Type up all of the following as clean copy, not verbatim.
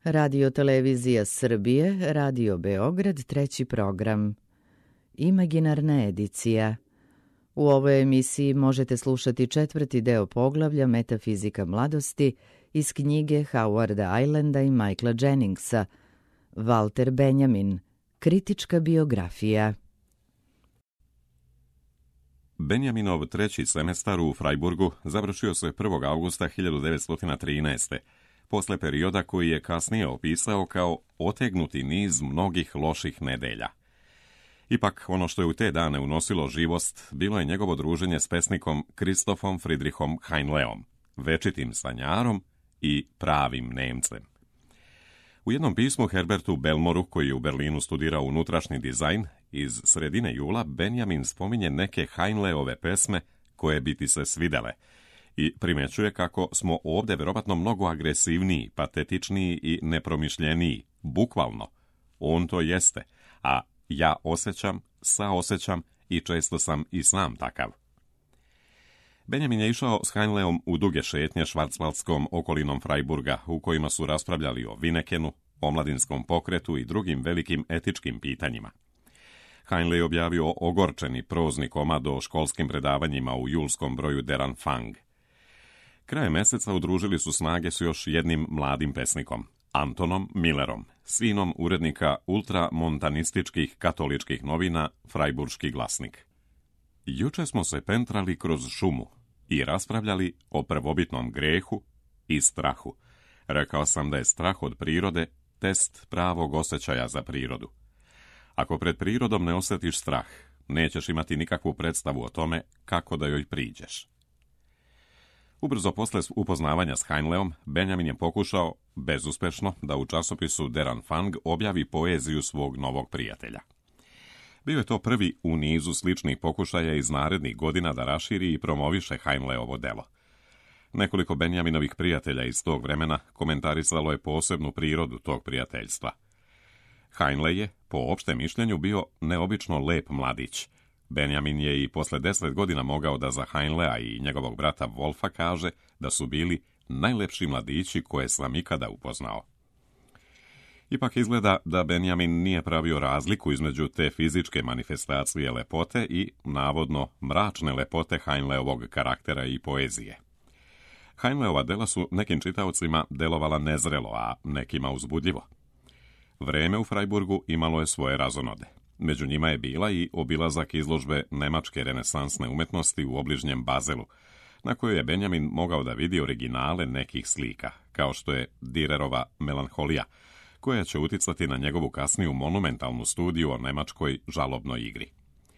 Radio Televizija Srbije, Radio Beograd, treći program. Imaginarna edicija. U ovoj emisiji možete slušati četvrti deo poglavlja Metafizika mladosti iz knjige Howarda Islanda i Michaela Jenningsa, Walter Benjamin, kritička biografija. Benjaminov treći semestar u Freiburgu završio se 1. augusta 1913. posle perioda koji je kasnije opisao kao otegnuti niz mnogih loših nedelja. Ipak, ono što je u te dane unosilo živost, bilo je njegovo druženje s pesnikom Christophom Friedrichom Heinleom, večitim sanjarom i pravim Nemcem. U jednom pismu Herbertu Belmoru, koji je u Berlinu studirao unutrašnji dizajn, iz sredine jula Benjamin spominje neke Heinleove pesme koje bi ti se svidele i primjećuje kako smo ovdje vjerovatno mnogo agresivniji, patetičniji i nepromišljeniji, bukvalno. On to jeste, a ja osjećam, saosjećam i često sam i sam takav. Benjamin je išao s Heinleom u duge šetnje švarcvaldskom okolinom Freiburga, u kojima su raspravljali o Vinekenu, omladinskom pokretu i drugim velikim etičkim pitanjima. Heinle je objavio ogorčeni prozni komad o školskim predavanjima u julskom broju Der Anfang. Krajem mjeseca udružili su snage s još jednim mladim pesnikom, Antonom Millerom, sinom urednika ultramontanističkih katoličkih novina Freiburški glasnik. Juče smo se pentrali kroz šumu i raspravljali o prvobitnom grehu i strahu. Rekao sam da je strah od prirode test pravog osjećaja za prirodu. Ako pred prirodom ne osjetiš strah, nećeš imati nikakvu predstavu o tome kako da joj priđeš. Ubrzo posle upoznavanja s Heinleom, Benjamin je pokušao, bezuspešno, da u časopisu Der Anfang objavi poeziju svog novog prijatelja. Bio je to prvi u nizu sličnih pokušaja iz narednih godina da raširi i promoviše Heinleovo delo. Nekoliko Benjaminovih prijatelja iz tog vremena komentarisalo je posebnu prirodu tog prijateljstva. Heinle je, po opštem mišljenju, bio neobično lep mladić. Benjamin je i posle 10 godina mogao da za Heinlea i njegovog brata Wolfa kaže da su bili najlepši mladići koje sam ikada upoznao. Ipak izgleda da Benjamin nije pravio razliku između te fizičke manifestacije lepote i, navodno, mračne lepote Heinleovog karaktera i poezije. Heinleova dela su nekim čitaocima delovala nezrelo, a nekima uzbudljivo. Vreme u Freiburgu imalo je svoje razonode. Među njima je bila i obilazak izložbe nemačke renesansne umetnosti u obližnjem Bazelu, na kojoj je Benjamin mogao da vidi originale nekih slika, kao što je Dürerova Melanholija, koja će uticati na njegovu kasniju monumentalnu studiju o nemačkoj žalobnoj igri.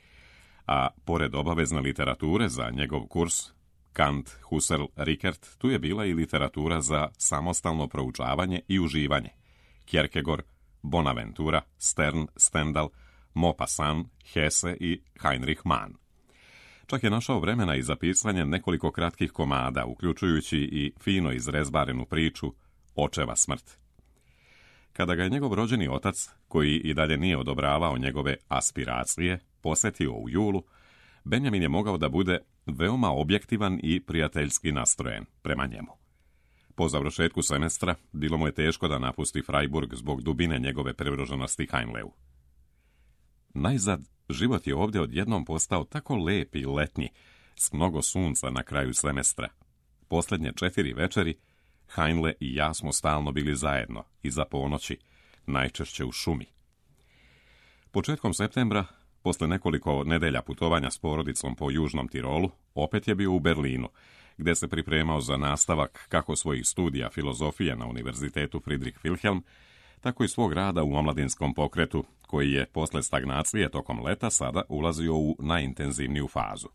A pored obavezne literature za njegov kurs, Kant, Husserl, Rickert, tu je bila i literatura za samostalno proučavanje i uživanje. Kierkegaard, Bonaventura, Stern, Stendhal, Maupassant, Hesse i Heinrich Mann. Čak je našao vremena i za pisanje nekoliko kratkih komada, uključujući i fino izrezbarenu priču Očeva smrt. Kada ga je njegov rođeni otac, koji i dalje nije odobravao njegove aspiracije, posjetio u julu, Benjamin je mogao da bude veoma objektivan i prijateljski nastrojen prema njemu. Po završetku semestra bilo mu je teško da napusti Freiburg zbog dubine njegove privrženosti Heinleu. Najzad, život je ovdje odjednom postao tako lep i letnji, s mnogo sunca na kraju semestra. Posljednje 4 večeri, Heinle i ja smo stalno bili zajedno, iza ponoći, najčešće u šumi. Početkom septembra, posle nekoliko nedelja putovanja s porodicom po Južnom Tirolu, opet je bio u Berlinu, gdje se pripremao za nastavak kako svojih studija filozofije na Univerzitetu Friedrich Wilhelm, tako i svog rada u omladinskom pokretu, koji je posle stagnacije tokom leta sada ulazio u najintenzivniju fazu.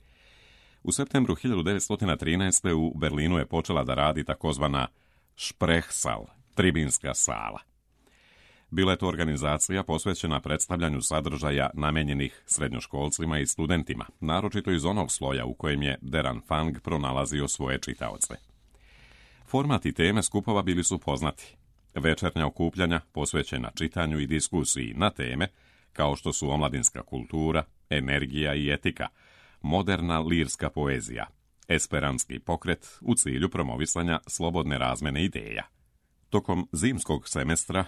U septembru 1913. u Berlinu je počela da radi takozvana Sprechsaal, tribinska sala. Bila je to organizacija posvećena predstavljanju sadržaja namenjenih srednjoškolcima i studentima, naročito iz onog sloja u kojem je Der Anfang pronalazio svoje čitaoce. Format i teme skupova bili su poznati. Večernja okupljanja posvećena čitanju i diskusiji na teme kao što su omladinska kultura, energija i etika, moderna lirska poezija, esperantski pokret u cilju promovisanja slobodne razmene ideja. Tokom zimskog semestra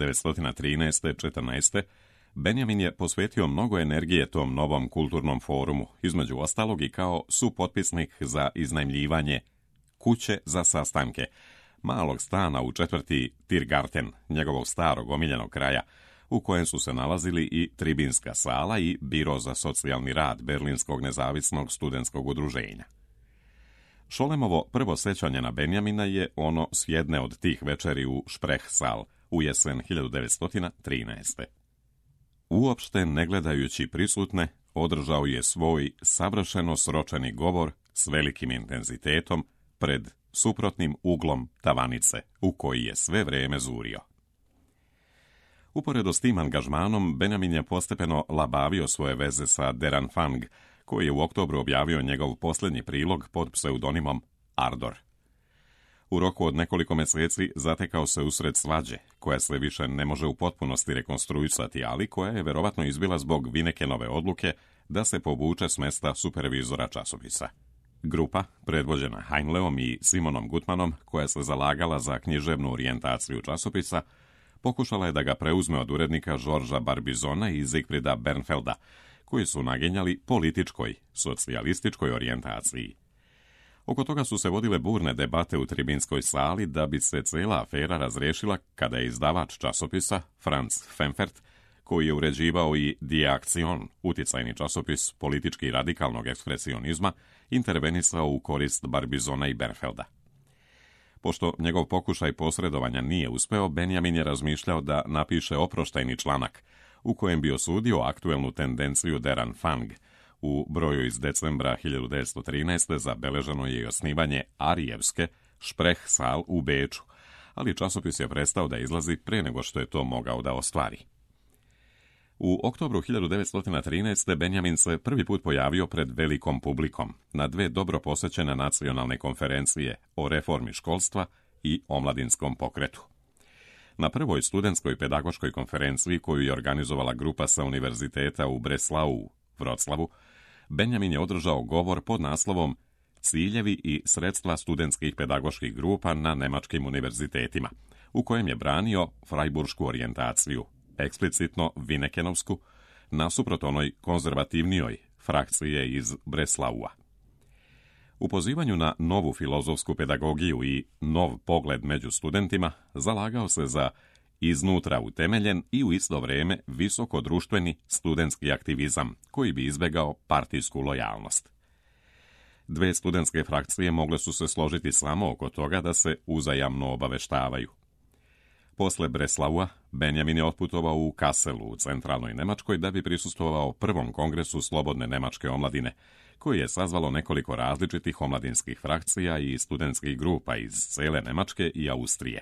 1913-14. Benjamin je posvetio mnogo energije tom novom kulturnom forumu, između ostalog i kao supotpisnik za iznajmljivanje kuće za sastanke, malog stana u četvrti Tiergarten, njegovog starog omiljenog kraja, u kojem su se nalazili i tribinska sala i biro za socijalni rad Berlinskog nezavisnog studentskog udruženja. Šolemovo prvo sećanje na Benjamina je ono s jedne od tih večeri u Sprechsaal u jesen 1913. Uopšte ne gledajući prisutne, održao je svoj savršeno sročeni govor s velikim intenzitetom pred suprotnim uglom tavanice, u koji je sve vrijeme zurio. Uporedo s tim angažmanom, Benjamin je postepeno labavio svoje veze sa Der Anfang, koji je u oktobru objavio njegov posljednji prilog pod pseudonimom Ardor. U roku od nekoliko mjeseci zatekao se usred svađe, koja se više ne može u potpunosti rekonstruisati, ali koja je verovatno izbila zbog Vinekenove odluke da se povuče s mesta supervizora časopisa. Grupa, predvođena Heinleom i Simonom Gutmanom, koja se zalagala za književnu orijentaciju časopisa, pokušala je da ga preuzme od urednika Georgesa Barbizona i Siegfrieda Bernfelda, koji su nagenjali političkoj, socijalističkoj orijentaciji. Oko toga su se vodile burne debate u tribinskoj sali da bi se cijela afera razriješila kada je izdavač časopisa, Franz Fempfert, koji je uređivao i Die Aktion, utjecajni časopis politički radikalnog ekspresionizma, intervenisao u korist Barbizona i Bernfelda. Pošto njegov pokušaj posredovanja nije uspeo, Benjamin je razmišljao da napiše oproštajni članak, u kojem bi osudio aktuelnu tendenciju Der Anfang. U broju iz decembra 1913. zabeleženo je i osnivanje Arijevske Sprechsaal u Beču, ali časopis je prestao da izlazi pre nego što je to mogao da ostvari. U oktobru 1913. Benjamin se prvi put pojavio pred velikom publikom na dve dobro posvećene nacionalne konferencije o reformi školstva i omladinskom pokretu. Na prvoj studentskoj pedagoškoj konferenciji koju je organizovala grupa sa univerziteta u Breslau, Wroclawu, Benjamin je održao govor pod naslovom Ciljevi i sredstva studentskih pedagoških grupa na nemačkim univerzitetima, u kojem je branio frajburšku orijentaciju, eksplicitno vinekenovsku, nasuprot onoj konzervativnijoj frakcije iz Breslaua. U pozivanju na novu filozofsku pedagogiju i nov pogled među studentima zalagao se za iznutra utemeljen i u isto vrijeme visokodruštveni studentski aktivizam koji bi izbjegao partijsku lojalnost. Dve studentske frakcije mogle su se složiti samo oko toga da se uzajamno obaveštavaju. Posle Breslaua, Benjamin je otputovao u Kasselu u centralnoj Njemačkoj da bi prisustvovao prvom kongresu slobodne nemačke omladine, koji je sazvalo nekoliko različitih omladinskih frakcija i studentskih grupa iz cele Njemačke i Austrije.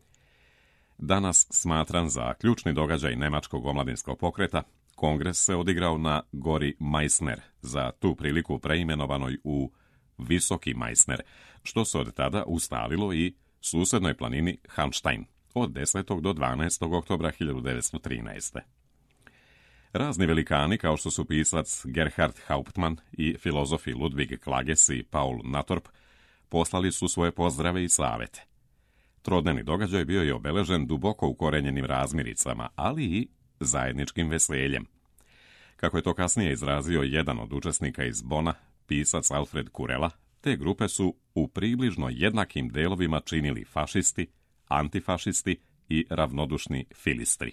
Danas smatran za ključni događaj nemačkog omladinskog pokreta, kongres se odigrao na gori Meissner, za tu priliku preimenovanoj u Visoki Meissner, što se od tada ustalilo i susednoj planini Hanstein od 10. do 12. oktobra 1913. Razni velikani, kao što su pisac Gerhard Hauptmann i filozofi Ludwig Klages i Paul Natorp, poslali su svoje pozdrave i savete. Trodnevni događaj bio je obeležen duboko ukorenjenim razmiricama, ali i zajedničkim veseljem. Kako je to kasnije izrazio jedan od učesnika iz Bona, pisac Alfred Kurela, te grupe su u približno jednakim delovima činili fašisti, antifašisti i ravnodušni filistri.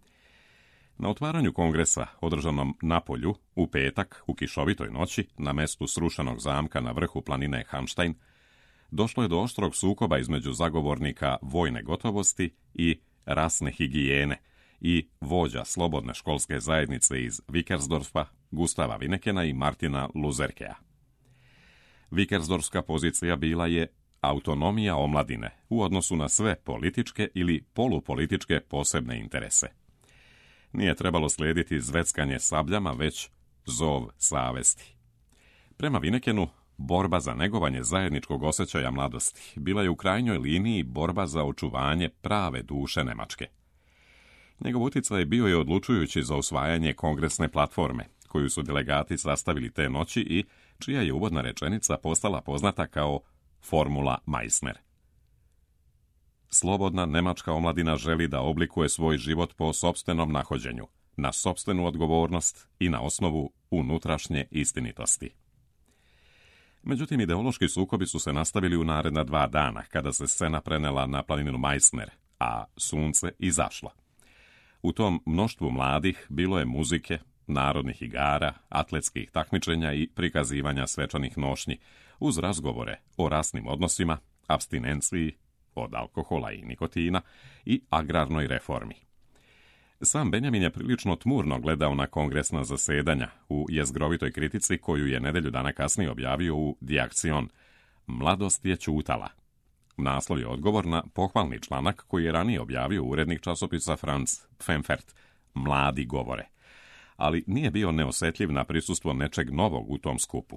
Na otvaranju kongresa, održanom na polju, u petak, u kišovitoj noći, na mestu srušenog zamka na vrhu planine Hanstein, došlo je do oštrog sukoba između zagovornika vojne gotovosti i rasne higijene i vođa slobodne školske zajednice iz Vickersdorfa, Gustava Vinekena i Martina Luzerkea. Vickersdorfska pozicija bila je autonomija omladine u odnosu na sve političke ili polupolitičke posebne interese. Nije trebalo slijediti zveckanje sabljama, već zov savesti. Prema Vinekenu, borba za negovanje zajedničkog osjećaja mladosti bila je u krajnjoj liniji borba za očuvanje prave duše Nemačke. Njegov utjecaj bio je odlučujući za usvajanje kongresne platforme, koju su delegati sastavili te noći i čija je uvodna rečenica postala poznata kao Formula Meissner. slobodna nemačka omladina želi da oblikuje svoj život po sopstvenom nahođenju, na sopstvenu odgovornost i na osnovu unutrašnje istinitosti. Međutim, ideološki sukobi su se nastavili u naredna 2 dana, kada se scena prenela na planinu Meissner, a sunce izašlo. U tom mnoštvu mladih bilo je muzike, narodnih igara, atletskih takmičenja i prikazivanja svečanih nošnji, uz razgovore o rasnim odnosima, apstinenciji od alkohola i nikotina i agrarnoj reformi. Sam Benjamin je prilično tmurno gledao na kongresna zasedanja u jezgrovitoj kritici koju je nedelju dana kasnije objavio u Die Aktion. Mladost je ćutala. Naslov je odgovor na pohvalni članak koji je ranije objavio urednik časopisa Franz Pfemfert, Mladi govore. Ali nije bio neosjetljiv na prisustvo nečeg novog u tom skupu.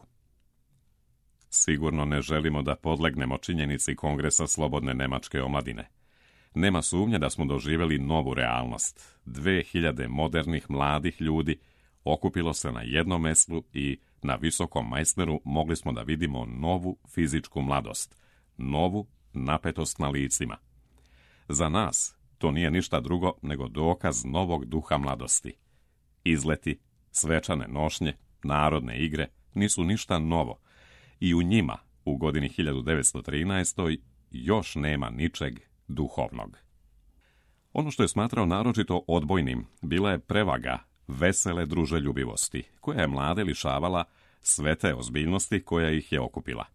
Sigurno ne želimo da podlegnemo činjenici Kongresa slobodne nemačke omladine. Nema sumnje da smo doživjeli novu realnost. 2000 modernih mladih ljudi okupilo se na jednom mjestu i na visokom Meissneru mogli smo da vidimo novu fizičku mladost, novu napetost na licima. Za nas to nije ništa drugo nego dokaz novog duha mladosti. Izleti, svečane nošnje, narodne igre nisu ništa novo i u njima u godini 1913. još nema ničeg duhovnog. Ono što je smatrao naročito odbojnim bila je prevaga vesele druželjubivosti, koja je mlade lišavala sve te ozbiljnosti koja ih je okupila.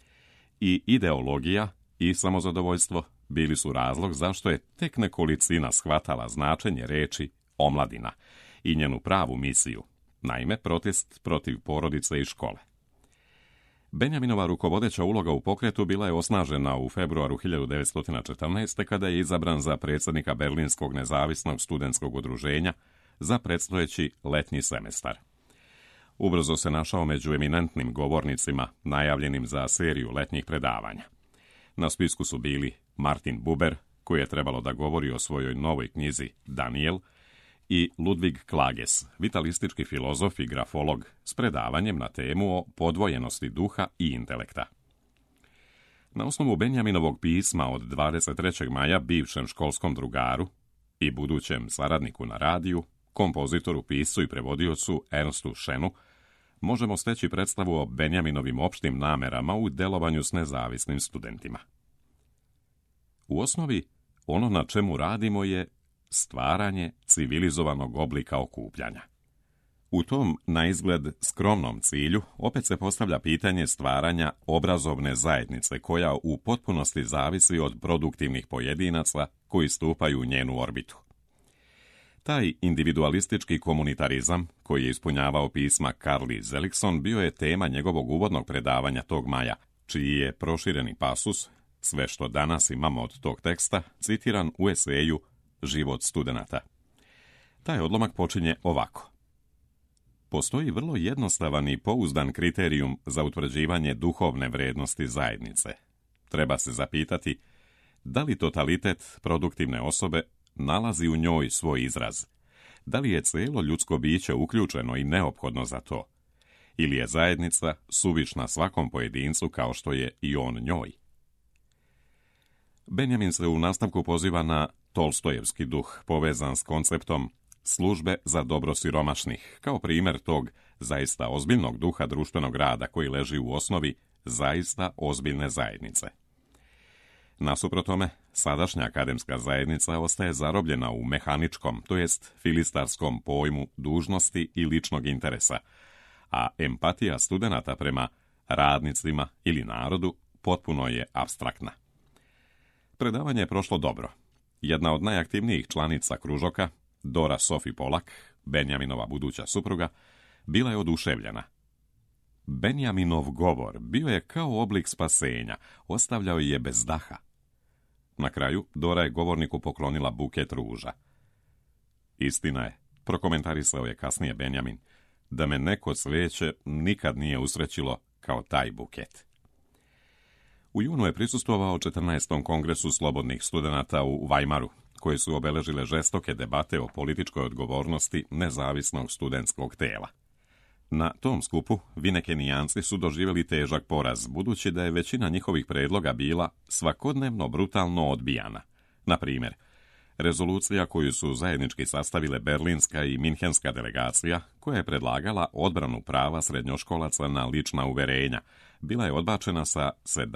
I ideologija i samozadovoljstvo bili su razlog zašto je tek nekolicina shvatala značenje reči omladina i njenu pravu misiju, naime protest protiv porodice i škole. Benjaminova rukovodeća uloga u pokretu bila je osnažena u februaru 1914. kada je izabran za predsjednika Berlinskog nezavisnog studentskog udruženja za predstojeći letnji semestar. Ubrzo se našao među eminentnim govornicima najavljenim za seriju letnjih predavanja. Na spisku su bili Martin Buber, koji je trebalo da govori o svojoj novoj knjizi Daniel, i Ludwig Klages, vitalistički filozof i grafolog, s predavanjem na temu o podvojenosti duha i intelekta. Na osnovu Benjaminovog pisma od 23. maja bivšem školskom drugaru i budućem saradniku na radiju, kompozitoru, piscu i prevodiocu Ernstu Schenu, možemo steći predstavu o Benjaminovim opštim namerama u delovanju s nezavisnim studentima. U osnovi, ono na čemu radimo je stvaranje civilizovanog oblika okupljanja. U tom, na izgled skromnom cilju, opet se postavlja pitanje stvaranja obrazovne zajednice koja u potpunosti zavisi od produktivnih pojedinaca koji stupaju u njenu orbitu. Taj individualistički komunitarizam, koji je ispunjavao pisma Karli Zelikson, bio je tema njegovog uvodnog predavanja tog maja, čiji je prošireni pasus, sve što danas imamo od tog teksta, citiran u eseju Život studenata. Taj odlomak počinje ovako. Postoji vrlo jednostavan i pouzdan kriterijum za utvrđivanje duhovne vrednosti zajednice. Treba se zapitati da li totalitet produktivne osobe nalazi u njoj svoj izraz. Da li je cijelo ljudsko biće uključeno i neophodno za to? Ili je zajednica suvišna svakom pojedincu kao što je i on njoj? Benjamin se u nastavku poziva na Tolstojevski duh povezan s konceptom službe za dobro siromašnih, kao primjer tog zaista ozbiljnog duha društvenog rada koji leži u osnovi zaista ozbiljne zajednice. Nasuprot tome, sadašnja akademska zajednica ostaje zarobljena u mehaničkom, to jest filistarskom pojmu dužnosti i ličnog interesa, a empatija studenata prema radnicima ili narodu potpuno je apstraktna. Predavanje je prošlo dobro. Jedna od najaktivnijih članica kružoka, Dora Sophie Polak, Benjaminova buduća supruga, bila je oduševljena. Benjaminov govor bio je kao oblik spasenja, ostavljao je bez daha. Na kraju, Dora je govorniku poklonila buket ruža. Istina je, prokomentarisao je kasnije Benjamin, da me neko cvijeće nikad nije usrećilo kao taj buket. U junu je prisustvovao 14. kongresu slobodnih studenata u Weimaru, koje su obeležile žestoke debate o političkoj odgovornosti nezavisnog studentskog tela. Na tom skupu Vinekenijanci su doživjeli težak poraz, budući da je većina njihovih predloga bila svakodnevno brutalno odbijana, Na primjer, rezolucija koju su zajednički sastavile berlinska i minhenska delegacija, koja je predlagala odbranu prava srednjoškolaca na lična uverenja, bila je odbačena sa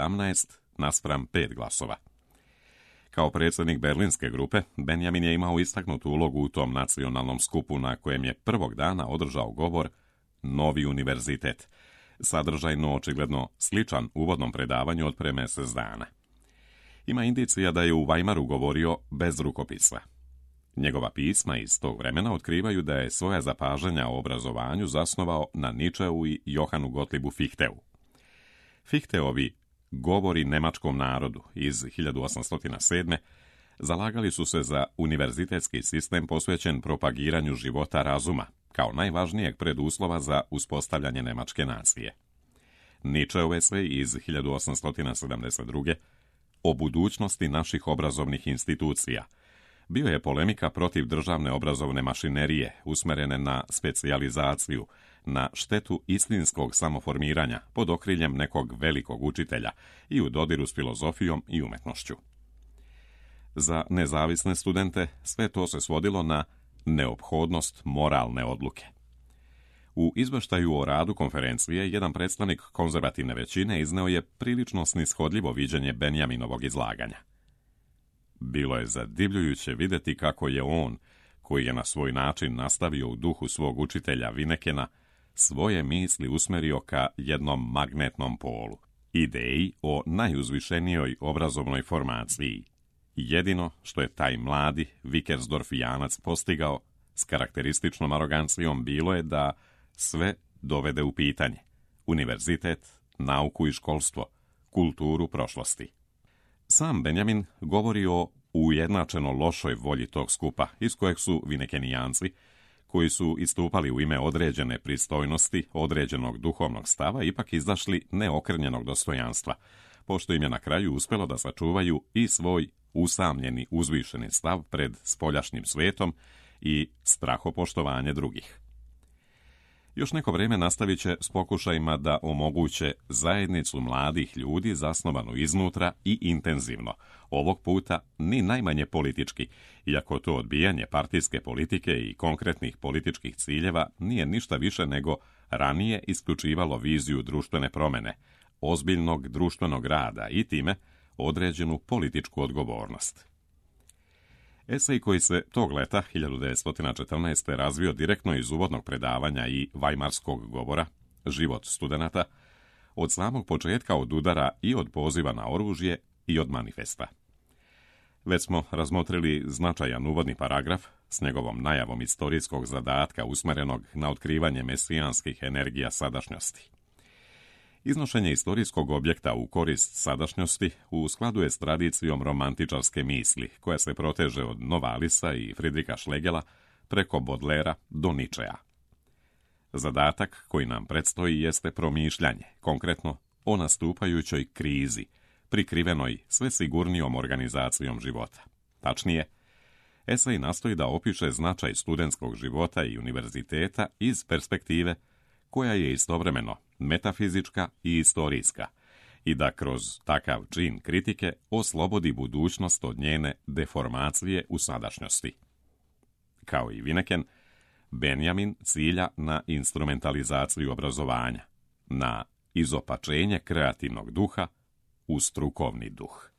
17:5 glasova. Kao predsjednik berlinske grupe, Benjamin je imao istaknutu ulogu u tom nacionalnom skupu na kojem je prvog dana održao govor Novi univerzitet, sadržajno očigledno sličan uvodnom predavanju od pre mjesec dana. Ima indicija da je u Weimaru govorio bez rukopisa. Njegova pisma iz tog vremena otkrivaju da je svoja zapažanja o obrazovanju zasnovao na Nietzscheu i Johannu Gottlibu Fichteu. Fichteovi Govori nemačkom narodu iz 1807. zalagali su se za univerzitetski sistem posvećen propagiranju života razuma, kao najvažnijeg preduslova za uspostavljanje nemačke nacije. Nietzscheov esej iz 1872. o budućnosti naših obrazovnih institucija bio je polemika protiv državne obrazovne mašinerije usmerene na specijalizaciju, na štetu istinskog samoformiranja pod okriljem nekog velikog učitelja i u dodiru s filozofijom i umetnošću. Za nezavisne studente sve to se svodilo na neophodnost moralne odluke. U izveštaju o radu konferencije jedan predstavnik konzervativne većine izneo je prilično snishodljivo viđenje Benjaminovog izlaganja. Bilo je zadivljujuće vidjeti kako je on, koji je na svoj način nastavio u duhu svog učitelja Vinekena, svoje misli usmerio ka jednom magnetnom polu, ideji o najuzvišenijoj obrazovnoj formaciji. Jedino što je taj mladi Vickersdorfijanac postigao s karakterističnom arogancijom bilo je da sve dovede u pitanje: univerzitet, nauku i školstvo, kulturu prošlosti. Sam Benjamin govori o ujednačeno lošoj volji tog skupa, iz kojeg su vinekenijanci, koji su istupali u ime određene pristojnosti, određenog duhovnog stava, ipak izašli neokrnjenog dostojanstva, pošto im je na kraju uspjelo da sačuvaju i svoj usamljeni, uzvišeni stav pred spoljašnjim svetom i strahopoštovanje drugih. Još neko vrijeme nastavit će s pokušajima da omoguće zajednicu mladih ljudi zasnovanu iznutra i intenzivno, ovog puta ni najmanje politički, iako to odbijanje partijske politike i konkretnih političkih ciljeva nije ništa više nego ranije isključivalo viziju društvene promjene, ozbiljnog društvenog rada i time određenu političku odgovornost. Esej koji se tog leta 1914. razvio direktno iz uvodnog predavanja i vajmarskog govora Život studenata, od samog početka odudara i od poziva na oružje i od manifesta. Već smo razmotrili značajan uvodni paragraf s njegovom najavom istorijskog zadatka usmjerenog na otkrivanje mesijanskih energija sadašnjosti. Iznošenje istorijskog objekta u korist sadašnjosti u skladu je s tradicijom romantičarske misli, koja se proteže od Novalisa i Friedricha Schlegela preko Baudelaira do Nietzschea. Zadatak koji nam predstoji jeste promišljanje, konkretno o nastupajućoj krizi, prikrivenoj sve sigurnijom organizacijom života. Tačnije, esej nastoji da opiše značaj studentskog života i univerziteta iz perspektive koja je istovremeno metafizička i istorijska, i da kroz takav čin kritike oslobodi budućnost od njene deformacije u sadašnjosti. Kao i Vineken, Benjamin cilja na instrumentalizaciju obrazovanja, na izopačenje kreativnog duha u strukovni duh.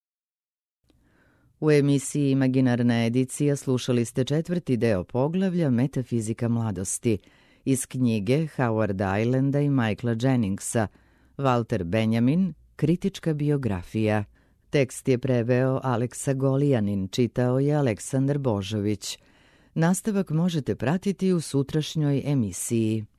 U emisiji Imaginarna edicija slušali ste 4. deo poglavlja Metafizika mladosti iz knjige Howarda Islanda i Michaela Jenningsa, Walter Benjamin, kritička biografija. Tekst je preveo Aleksa Golijanin, čitao je Aleksandar Božović. Nastavak možete pratiti u sutrašnjoj emisiji.